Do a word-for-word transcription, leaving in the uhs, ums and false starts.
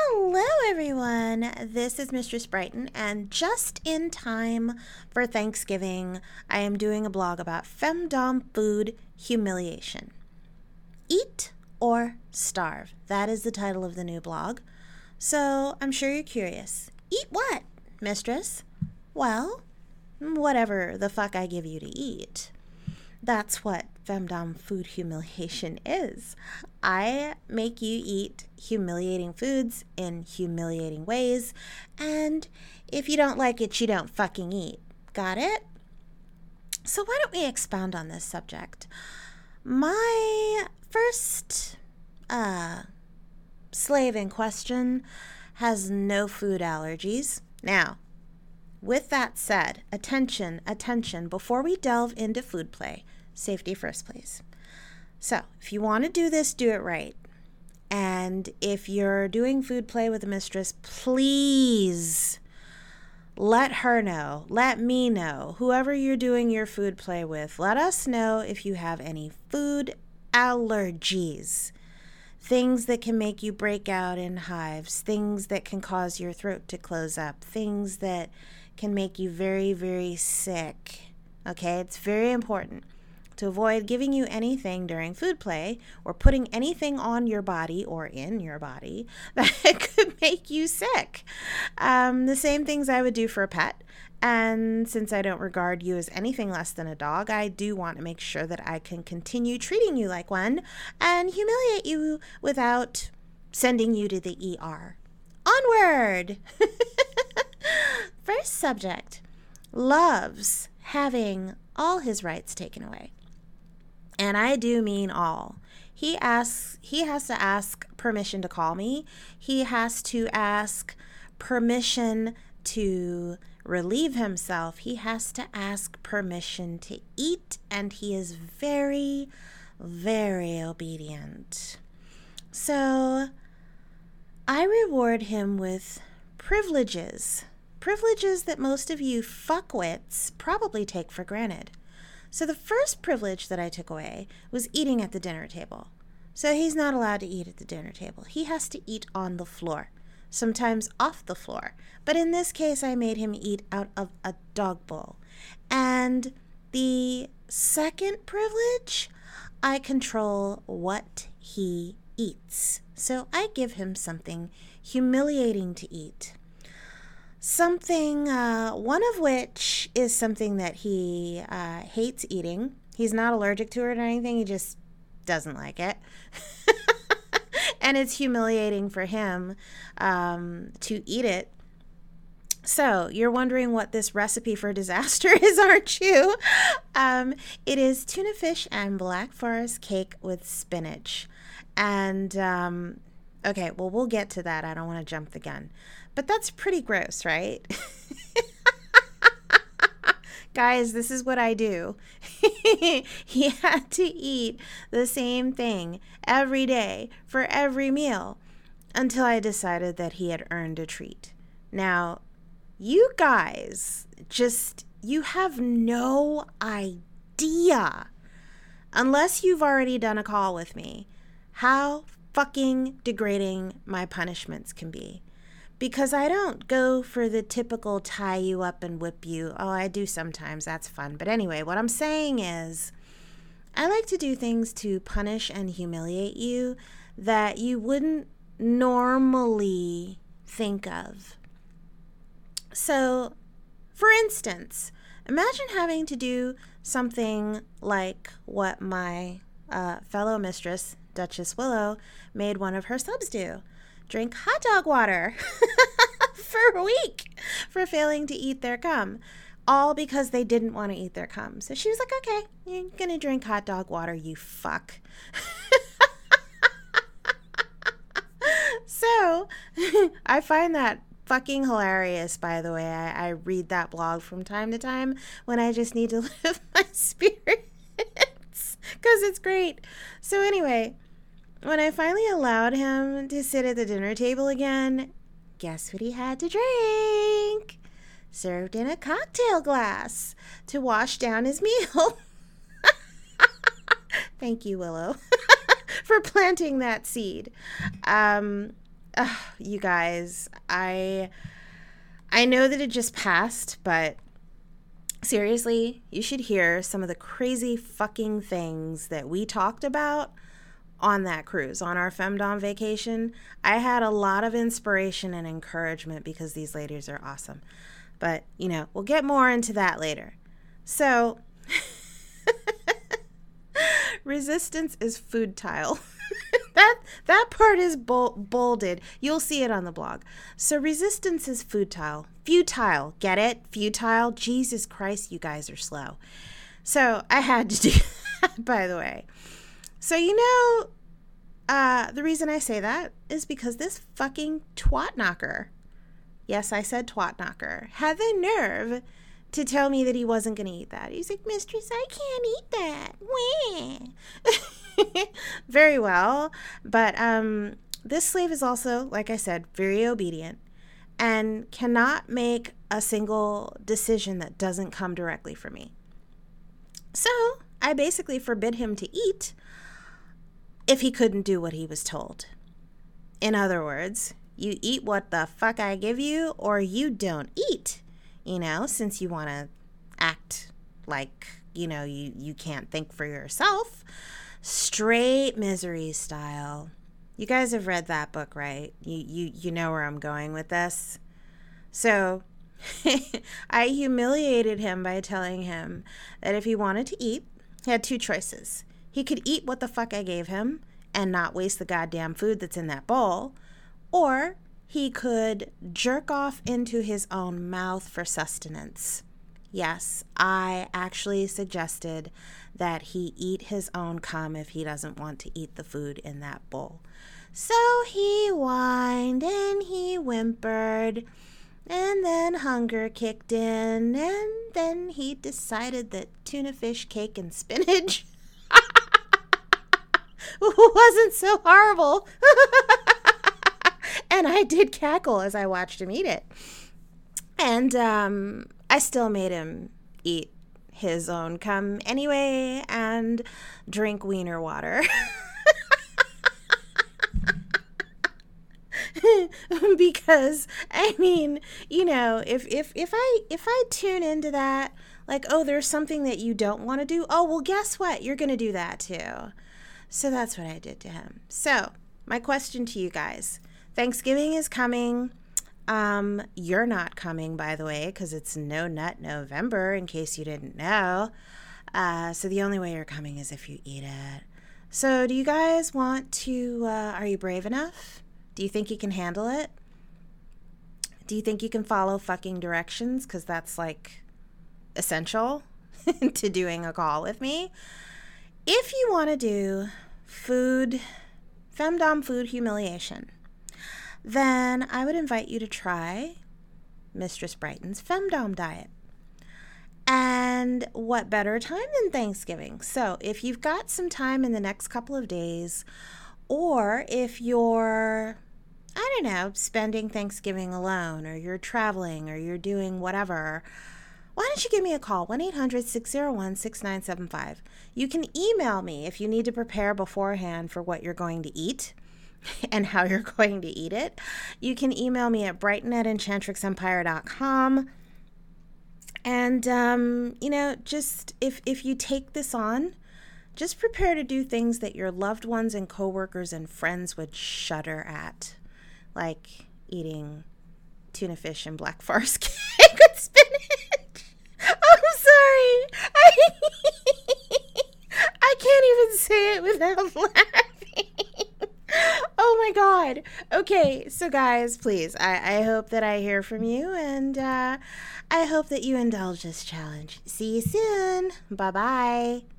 Hello, everyone. This is Mistress Brighton, and just in time for Thanksgiving, I am doing a blog about femdom food humiliation. Eat or starve. That is the title of the new blog. So I'm sure you're curious. Eat what, mistress? Well, whatever the fuck I give you to eat. That's what femdom food humiliation is. I make you eat humiliating foods in humiliating ways, and if you don't like it, you don't fucking eat. Got it? So why don't we expound on this subject? My first uh, slave in question has no food allergies. Now, with that said, attention, attention, before we delve into food play, safety first, please. So, if you want to do this, do it right. And if you're doing food play with a mistress, please let her know, let me know, whoever you're doing your food play with, let us know if you have any food allergies. Things that can make you break out in hives, things that can cause your throat to close up, things that can make you very, very sick. Okay, it's very important to avoid giving you anything during food play or putting anything on your body or in your body that could make you sick. Um, the same things I would do for a pet. And since I don't regard you as anything less than a dog, I do want to make sure that I can continue treating you like one and humiliate you without sending you to the E R. Onward! First subject, loves having all his rights taken away. And I do mean all. He asks, he has to ask permission to call me. He has to ask permission to relieve himself. He has to ask permission to eat, and he is very, very obedient. So I reward him with privileges. Privileges that most of you fuckwits probably take for granted. So the first privilege that I took away was eating at the dinner table. So he's not allowed to eat at the dinner table. He has to eat on the floor, sometimes off the floor. But in this case, I made him eat out of a dog bowl. And the second privilege, I control what he eats. So I give him something humiliating to eat. Something, uh, one of which is something that he uh, hates eating. He's not allergic to it or anything. He just doesn't like it. And it's humiliating for him um, to eat it. So you're wondering what this recipe for disaster is, aren't you? Um, it is tuna fish and black forest cake with spinach. And, um, okay, well, we'll get to that. I don't want to jump the gun. But that's pretty gross, right? Guys, this is what I do. He had to eat the same thing every day for every meal until I decided that he had earned a treat. Now, you guys just, you have no idea, unless you've already done a call with me, how fucking degrading my punishments can be. Because I don't go for the typical tie you up and whip you. Oh, I do sometimes. That's fun. But anyway, what I'm saying is I like to do things to punish and humiliate you that you wouldn't normally think of. So, for instance, imagine having to do something like what my uh, fellow mistress, Duchess Willow, made one of her subs do. Drink hot dog water for a week for failing to eat their cum, all because they didn't want to eat their cum. So she was like, okay, you're going to drink hot dog water, you fuck. So I find that fucking hilarious, by the way. I, I read that blog from time to time when I just need to lift my spirits because it's great. So anyway, when I finally allowed him to sit at the dinner table again, guess what he had to drink? Served in a cocktail glass to wash down his meal. Thank you, Willow, for planting that seed. Um, uh, you guys, I I know that it just passed, but seriously, you should hear some of the crazy fucking things that we talked about on that cruise, on our Femdom vacation. I had a lot of inspiration and encouragement because these ladies are awesome. But, you know, we'll get more into that later. So, resistance is futile. that that part is bold, bolded. You'll see it on the blog. So resistance is futile. Futile. Get it? Futile. Jesus Christ, you guys are slow. So I had to do that, by the way. So, you know, uh, the reason I say that is because this fucking twat knocker, yes, I said twat knocker, had the nerve to tell me that he wasn't going to eat that. He's like, mistress, I can't eat that. Wah. Very well. But um, this slave is also, like I said, very obedient and cannot make a single decision that doesn't come directly from me. So I basically forbid him to eat if he couldn't do what he was told. In other words, you eat what the fuck I give you or you don't eat. You know, since you want to act like, you know, you, you can't think for yourself. Straight misery style. You guys have read that book, right? You, you, you know where I'm going with this. So I humiliated him by telling him that if he wanted to eat, he had two choices. He could eat what the fuck I gave him and not waste the goddamn food that's in that bowl, or he could jerk off into his own mouth for sustenance. Yes, I actually suggested that he eat his own cum if he doesn't want to eat the food in that bowl. So he whined and he whimpered, and then hunger kicked in, and then he decided that tuna fish cake and spinach wasn't so horrible. And I did cackle as I watched him eat it. And um, I still made him eat his own cum anyway and drink wiener water. Because, I mean, you know, if, if, if I if I tune into that, like, oh, there's something that you don't want to do. Oh, well, guess what? You're going to do that too. So that's what I did to him. So my question to you guys. Thanksgiving is coming. Um, you're not coming, by the way, because it's No Nut November, in case you didn't know. Uh, so the only way you're coming is if you eat it. So do you guys want to, uh, are you brave enough? Do you think you can handle it? Do you think you can follow fucking directions? Because that's like essential to doing a call with me. If you want to do food, femdom food humiliation, then I would invite you to try Mistress Brighton's Femdom diet. And what better time than Thanksgiving? So if you've got some time in the next couple of days, or if you're, I don't know, spending Thanksgiving alone, or you're traveling, or you're doing whatever, why don't you give me a call, one eight hundred, six oh one, six nine seven five. You can email me if you need to prepare beforehand for what you're going to eat and how you're going to eat it. You can email me at brighton at enchantrix empire dot com. And, um, you know, just if, if you take this on, just prepare to do things that your loved ones and coworkers and friends would shudder at, like eating tuna fish and black forest cake with spinach. I'm sorry. I, I can't even say it without laughing. Oh my God. Okay, so guys, please, I, I hope that I hear from you, and uh, I hope that you indulge this challenge. See you soon. Bye-bye.